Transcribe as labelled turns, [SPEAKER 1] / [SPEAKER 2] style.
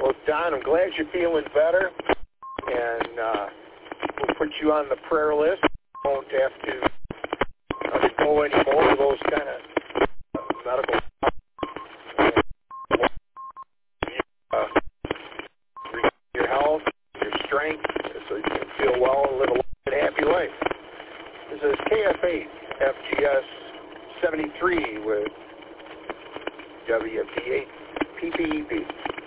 [SPEAKER 1] Well, Don, I'm glad you're feeling better, and we'll put you on the prayer list. You won't have to undergo any more of those kind of medical your health, your strength, so you can feel well and live a long and happy life. This is KF8 FGS 73 with WFD8 PPEP.